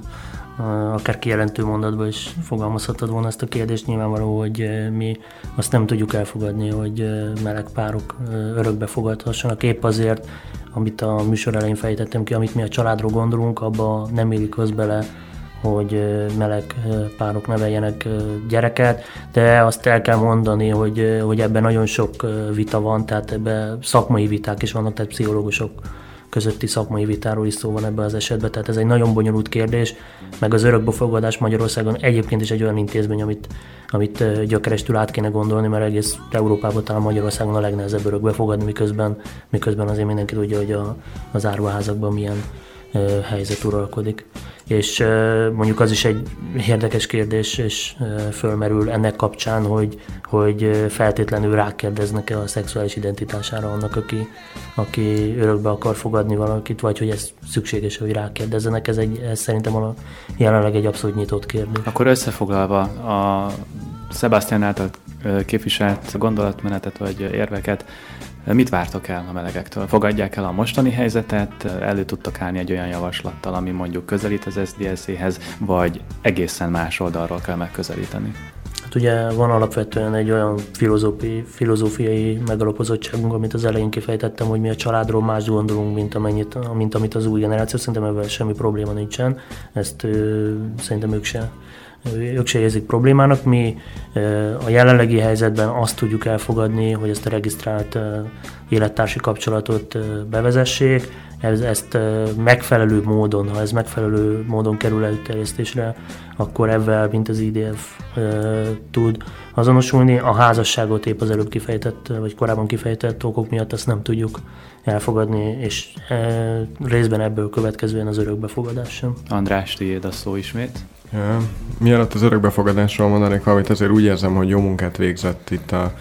akár kijelentő mondatban is fogalmazhatod volna ezt a kérdést. Nyilvánvaló, hogy mi azt nem tudjuk elfogadni, hogy meleg párok örökbe fogadhassanak. Épp azért, amit a műsor elején fejtettem ki, amit mi a családról gondolunk, abba nem illik az bele, hogy meleg párok neveljenek gyereket, de azt el kell mondani, hogy, hogy ebben nagyon sok vita van, tehát ebben szakmai viták is vannak, tehát pszichológusok közötti szakmai vitáról is szó van ebben az esetben, tehát ez egy nagyon bonyolult kérdés, meg az örökbefogadás Magyarországon egyébként is egy olyan intézmény, amit, amit gyökerestül át kéne gondolni, mert egész Európában talán Magyarországon a legnehezebb örökbefogadni, miközben, miközben azért mindenki tudja, hogy a, az árvaházakban milyen uh, helyzet uralkodik. És uh, mondjuk az is egy érdekes kérdés, és uh, fölmerül ennek kapcsán, hogy, hogy feltétlenül rákérdeznek-e a szexuális identitására annak, aki, aki örökbe akar fogadni valakit, vagy hogy ez szükséges, hogy rákérdezzenek. Ez, egy, ez szerintem a, jelenleg egy abszolút nyitott kérdés. Akkor összefoglalva a Sebastian által képviselt gondolatmenetet vagy érveket, mit vártok el a melegektől? Fogadják el a mostani helyzetet, elő tudtak állni egy olyan javaslattal, ami mondjuk közelít az es zé dé es-hez, vagy egészen más oldalról kell megközelíteni? Hát ugye van alapvetően egy olyan filozófiai, filozófiai megalapozottságunk, amit az elején kifejtettem, hogy mi a családról más gondolunk, mint, amennyit, mint amit az új generáció. Szerintem ebben semmi probléma nincsen. Ezt ö, szerintem ők se ők se érzik problémának. Mi a jelenlegi helyzetben azt tudjuk elfogadni, hogy ezt a regisztrált élettársi kapcsolatot bevezessék, ez, ezt megfelelő módon, ha ez megfelelő módon kerül előterjesztésre, akkor ebben, mint az i dé ef tud azonosulni. A házasságot épp az előbb kifejtett, vagy korábban kifejtett okok miatt ezt nem tudjuk elfogadni, és részben ebből következően az örökbefogadás sem. András, tiéd a szó ismét. Ja, mielőtt az örökbefogadásról mondanék valamit, azért úgy érzem, hogy jó munkát végzett itt a,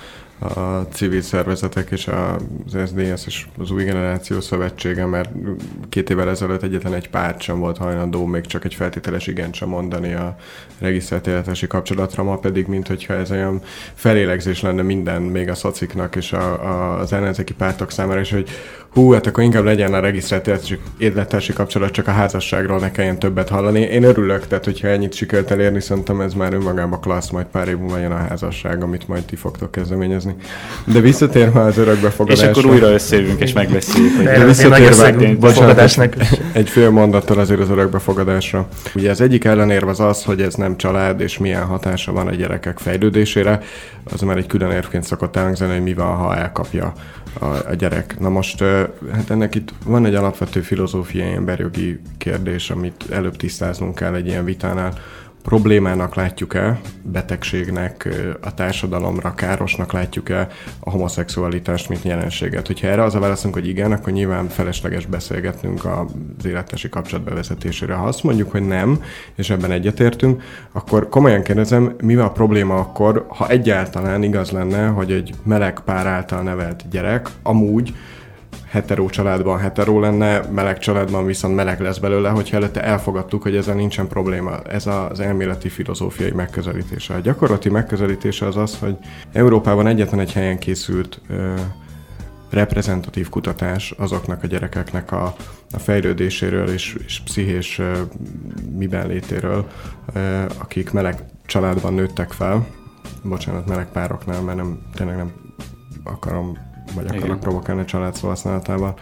a civil szervezetek és az es zé dé es és az Új Generáció Szövetsége, mert két évvel ezelőtt egyetlen egy párt sem volt hajlandó még csak egy feltételes igent sem mondani a regisztrált élettársi kapcsolatra, ma pedig, minthogyha ez olyan felélegzés lenne minden, még a szociknak és a, a, az ellenzéki pártok számára is, hogy hú, hát akkor inkább legyen a regisztrált élettársi kapcsolat, csak a házasságról ne kelljen többet hallani. Én örülök, tehát hogyha ennyit sikerült elérni, szerintem ez már önmagában klassz, majd pár év múlva jön a házasság, amit majd ti fogtok kezdeményezni. De visszatérve az örökbefogadásra... És akkor újra összejövünk és megbeszéljük, hogy... De visszatérve, bocsánat, egy fél mondattal azért az örökbefogadásra. Ugye az egyik ellenérv az az, hogy ez nem család, és milyen hatása van a gyerekek fejlődésére. Az már egy külön érvként szokott elhangzani, hogy mi van, ha elkapja a, a gyerek. Na most, hát ennek itt van egy alapvető filozófiai emberjogi kérdés, amit előbb tisztáznunk kell egy ilyen vitánál. Problémának látjuk-e, betegségnek, a társadalomra károsnak látjuk-e a homoszexualitást, mint jelenséget? Hogyha erre az a válaszunk, hogy igen, akkor nyilván felesleges beszélgetnünk az élettársi kapcsolat bevezetésére. Ha azt mondjuk, hogy nem, és ebben egyetértünk, akkor komolyan kérdezem, mi van a probléma akkor, ha egyáltalán igaz lenne, hogy egy meleg pár által nevelt gyerek amúgy heteró családban heteró lenne, meleg családban viszont meleg lesz belőle, hogyha előtte elfogadtuk, hogy ezzel nincsen probléma. Ez az elméleti filozófiai megközelítése. A gyakorlati megközelítése az az, hogy Európában egyetlen egy helyen készült ö, reprezentatív kutatás azoknak a gyerekeknek a, a fejlődéséről és, és pszichés ö, miben létéről, ö, akik meleg családban nőttek fel. Bocsánat, meleg pároknál, mert nem, tényleg nem akarom vagy akarnak Igen. provokálni a család szó használatával.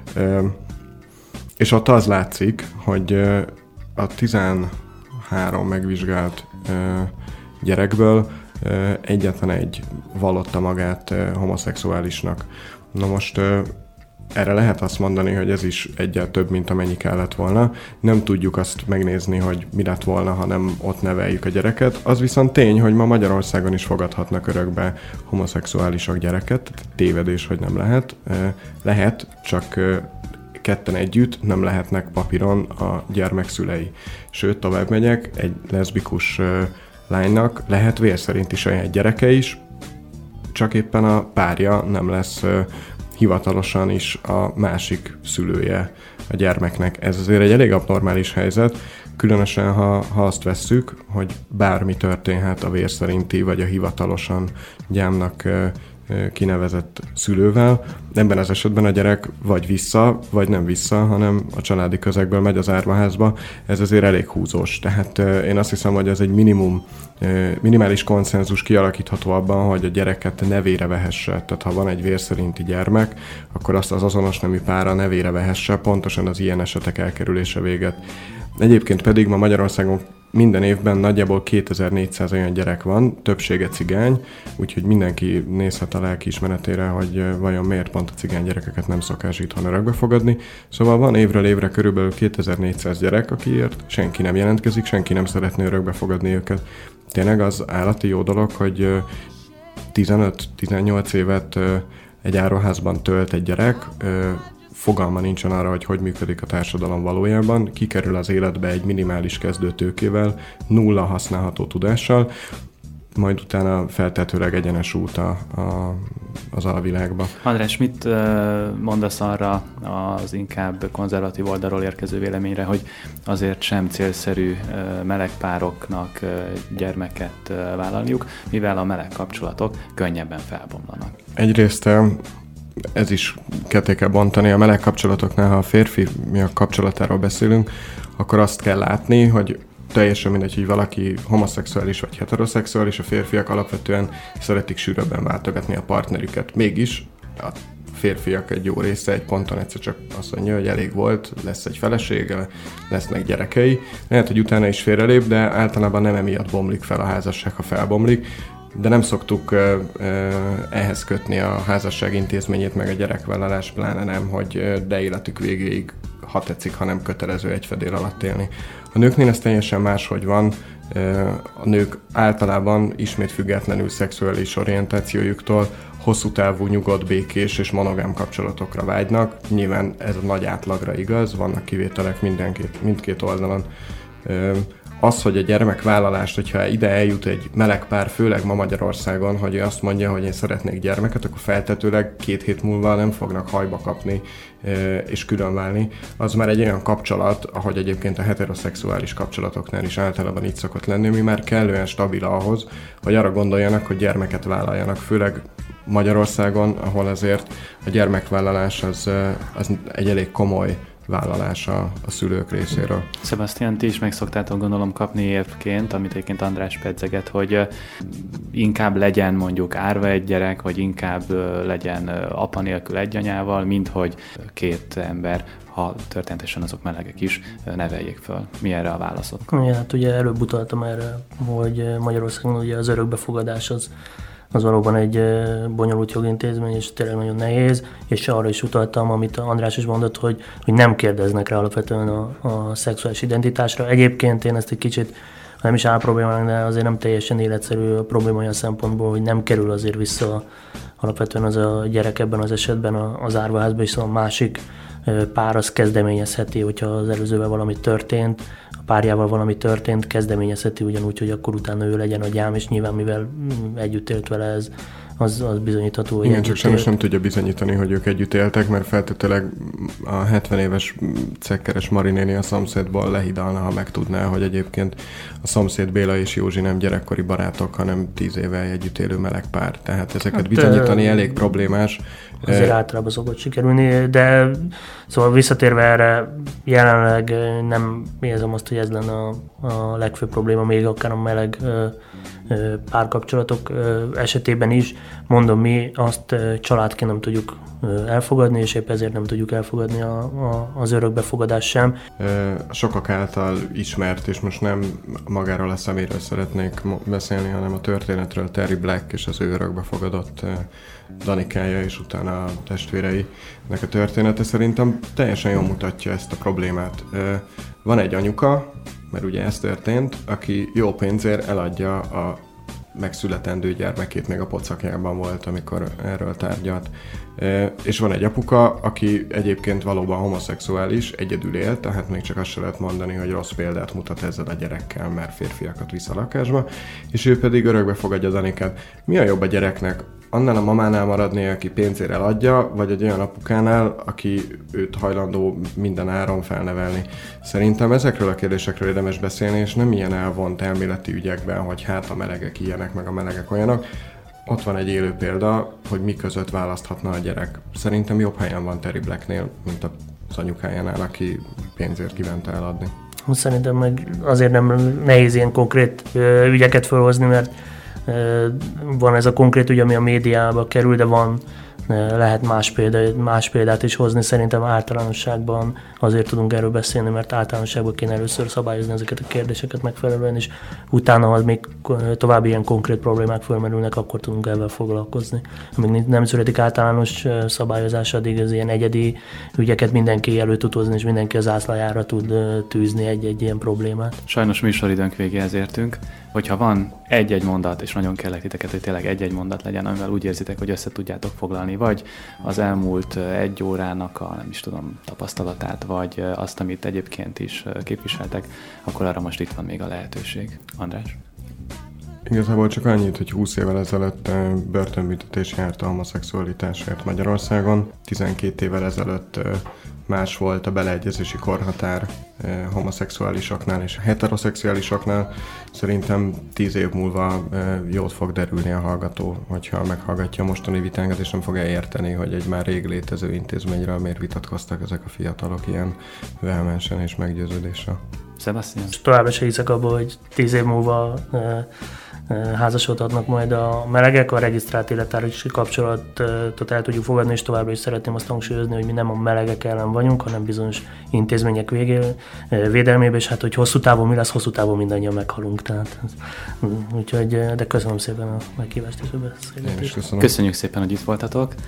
És ott az látszik, hogy a tizenhárom megvizsgált gyerekből egyetlen egy vallotta magát homoszexuálisnak. Na most erre lehet azt mondani, hogy ez is egyel több, mint amennyi kellett volna. Nem tudjuk azt megnézni, hogy mi lett volna, ha nem ott neveljük a gyereket. Az viszont tény, hogy ma Magyarországon is fogadhatnak örökbe homoszexuálisok gyereket. Tévedés, hogy nem lehet. Lehet, csak ketten együtt nem lehetnek papíron a gyermek szülei. Sőt, tovább megyek, egy leszbikus lánynak lehet vér szerinti saját gyereke is, csak éppen a párja nem lesz hivatalosan is a másik szülője a gyermeknek. Ez azért egy elég abnormális helyzet, különösen ha, ha azt vesszük, hogy bármi történhet a vér szerinti vagy a hivatalosan gyámnak kinevezett szülővel. Ebben az esetben a gyerek vagy vissza, vagy nem vissza, hanem a családi közegből megy az árvaházba. Ez azért elég húzós. Tehát én azt hiszem, hogy ez egy minimum, minimális konszenzus kialakítható abban, hogy a gyereket nevére vehesse. Tehát ha van egy vér szerinti gyermek, akkor azt az azonos nemű pára nevére vehesse, pontosan az ilyen esetek elkerülése véget. Egyébként pedig ma Magyarországon minden évben nagyjából kétezer-négyszáz olyan gyerek van, többsége cigány, úgyhogy mindenki nézhet a lelkiismeretére, hogy vajon miért pont a cigány gyerekeket nem szokás itthon örökbe fogadni. Szóval van évről évre körülbelül kétezer-négyszáz gyerek, akiért senki nem jelentkezik, senki nem szeretné örökbe fogadni őket. Tényleg az állati jó dolog, hogy tizenöt-tizennyolc évet egy áruházban tölt egy gyerek, fogalma nincsen arra, hogy hogy működik a társadalom valójában, kikerül az életbe egy minimális kezdőtőkével, nulla használható tudással, majd utána feltetőleg egyenes út a, a, az alvilágba. András, mit mondasz arra az inkább konzervatív oldalról érkező véleményre, hogy azért sem célszerű meleg pároknak gyermeket vállalniuk, mivel a meleg kapcsolatok könnyebben felbomlanak? Egyrészt ez is ketté kell bontani. A meleg kapcsolatoknál, ha a férfi mi a kapcsolatáról beszélünk, akkor azt kell látni, hogy teljesen mindegy, hogy valaki homoszexuális vagy heteroszexuális, a férfiak alapvetően szeretik sűrűbben váltogatni a partnerüket. Mégis a férfiak egy jó része egy ponton egyszer csak azt mondja, hogy elég volt, lesz egy felesége, lesznek gyerekei. Lehet, hogy utána is félrelép, de általában nem emiatt bomlik fel a házasság, ha felbomlik. De nem szoktuk uh, uh, ehhez kötni a házasság intézményét, meg a gyerekvállalás, pláne nem, hogy uh, de életük végéig, ha tetszik, ha nem kötelező egy fedél alatt élni. A nőknél ez teljesen máshogy van. Uh, a nők általában ismét függetlenül szexuális orientációjuktól hosszú távú, nyugodt, békés és monogám kapcsolatokra vágynak. Nyilván ez a nagy átlagra igaz, vannak kivételek mindenkét, mindkét oldalon. Uh, Az, hogy a gyermekvállalást, hogyha ide eljut egy meleg pár, főleg ma Magyarországon, hogy ő azt mondja, hogy én szeretnék gyermeket, akkor feltetőleg két hét múlva nem fognak hajba kapni és különválni. Az már egy olyan kapcsolat, ahogy egyébként a heteroszexuális kapcsolatoknál is általában így szokott lenni, ami már kellően stabil ahhoz, hogy arra gondoljanak, hogy gyermeket vállaljanak, főleg Magyarországon, ahol azért a gyermekvállalás az, az egy elég komoly vállalása a szülők részéről. Sebastian, ti is meg szoktátok gondolom kapni érvként, amit egyébként András pedzeget, hogy inkább legyen mondjuk árva egy gyerek, vagy inkább legyen apa nélkül egy anyával, mint hogy két ember, ha történetesen azok melegek is, neveljék föl. Mi erre a válaszod? Ja, hát ugye előbb utaltam erre, hogy Magyarországon ugye az örökbefogadás az az valóban egy bonyolult jogintézmény, és tényleg nagyon nehéz, és arra is utaltam, amit András is mondott, hogy, hogy nem kérdeznek rá alapvetően a, a szexuális identitásra. Egyébként én ezt egy kicsit, nem is áll problémának, de azért nem teljesen életszerű a probléma olyan szempontból, hogy nem kerül azért vissza alapvetően az a gyerek ebben az esetben az árvaházba, és a másik pár az kezdeményezheti, hogyha az előzővel valami történt, a párjával valami történt, kezdeményezheti ugyanúgy, hogy akkor utána ő legyen a gyám, és nyilván mivel együtt élt vele, ez, az, az bizonyítható. Igen, csak sajnos nem tudja bizonyítani, hogy ők együtt éltek, mert feltétlenül a hetven éves cekkeres Marinéni a szomszédból lehidalna, ha megtudná, hogy egyébként a szomszéd Béla és Józsi nem gyerekkori barátok, hanem tíz éve együtt élő meleg pár. Tehát ezeket hát, bizonyítani elég problémás. Azért általában szokott sikerülni, de szóval visszatérve erre, jelenleg nem érzem azt, hogy ez lenne a, a legfőbb probléma, még akár a meleg ö, ö, párkapcsolatok ö, esetében is. Mondom, mi azt ö, családként nem tudjuk ö, elfogadni, és épp ezért nem tudjuk elfogadni a, a, az örökbefogadást sem. Sokak által ismert, és most nem magáról a személyről szeretnék beszélni, hanem a történetről, Terry Black és az ő örökbefogadott Danikája és utána a testvéreinek a története szerintem teljesen jól mutatja ezt a problémát. Van egy anyuka, mert ugye ez történt, aki jó pénzért eladja a megszületendő gyermekét, még a pocakjában volt, amikor erről tárgyalt. És van egy apuka, aki egyébként valóban homoszexuális, egyedül él, tehát még csak azt se lehet mondani, hogy rossz példát mutat ezzel a gyerekkel, mert férfiakat visz a lakásba, és ő pedig örökbe fogadja Danikát. Mi a jobb a gyereknek? Annál a mamánál maradni, aki pénzért eladja, vagy egy olyan apukánál, aki őt hajlandó minden áron felnevelni. Szerintem ezekről a kérdésekről érdemes beszélni, és nem ilyen elvont elméleti ügyekben, hogy hát a melegek ilyenek, meg a melegek olyanok. Ott van egy élő példa, hogy mi között választhatna a gyerek. Szerintem jobb helyen van Terry Blacknél, mint az anyukájánál, aki pénzért kívánta eladni. Szerintem meg azért nem nehéz ilyen konkrét ügyeket felhozni, mert van ez a konkrét ügy, ami a médiába kerül, de van, lehet más, példa, más példát is hozni. Szerintem általánosságban azért tudunk erről beszélni, mert általánosságban kéne először szabályozni ezeket a kérdéseket megfelelően, és utána, ha még további ilyen konkrét problémák felmerülnek, akkor tudunk ezzel foglalkozni. Amíg nem születik általános szabályozás, addig az ilyen egyedi ügyeket mindenki elő tud hozni, és mindenki az ászlajára tud tűzni egy-egy ilyen problémát. Sajnos műsoridőnk végéhez értünk. Hogyha van egy-egy mondat, és nagyon kellek titeket, hogy tényleg egy-egy mondat legyen, amivel úgy érzitek, hogy össze tudjátok foglalni, vagy az elmúlt egy órának a, nem is tudom, tapasztalatát, vagy azt, amit egyébként is képviseltek, akkor arra most itt van még a lehetőség. András? Igazából csak annyit, hogy húsz évvel ezelőtt börtönbüntetés járt a homoszexualitásért Magyarországon. tizenkét évvel ezelőtt más volt a beleegyezési korhatár homoszexuálisoknál és heteroszexuálisoknál. Szerintem tíz év múlva jót fog derülni a hallgató, hogyha meghallgatja a mostani vitánkat, és nem fog elérteni, hogy egy már rég létező intézményről miért vitatkoztak ezek a fiatalok ilyen vehemensen és meggyőződéssel. Sebastian? Továbbra se hiszek abban, hogy tíz év múlva házasodhatnak majd a melegek, a regisztrált élettársi kapcsolatot el tudjuk fogadni, és továbbra is szeretném azt hangsúlyozni, hogy mi nem a melegek ellen vagyunk, hanem bizonyos intézmények végé, védelmében, és hát, hogy hosszú távon mi lesz, hosszú távon mindannyian meghalunk. Tehát, úgyhogy, de köszönöm szépen a meghívást és a beszélgetést. Köszönjük szépen, hogy itt voltatok.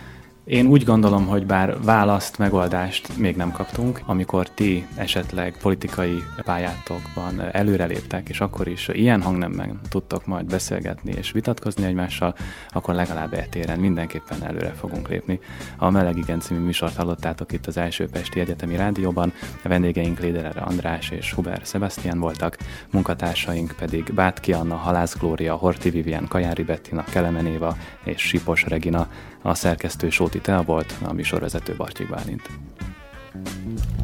Én úgy gondolom, hogy bár választ, megoldást még nem kaptunk, amikor ti esetleg politikai pályátokban előreléptek, és akkor is ilyen hangnemmel tudtok majd beszélgetni és vitatkozni egymással, akkor legalább eltéren mindenképpen előre fogunk lépni. A Meleg Igen című műsort hallottátok itt az első Pesti Egyetemi Rádióban, a vendégeink Léderer András és Huber Sebastian voltak, munkatársaink pedig Bátki Anna, Halász Glória, Horthy Vivien, Kajári Bettina, Kelemen Éva és Sipos Regina. A szerkesztő Sóti Tea volt, a műsorvezető Bartyik Bálint.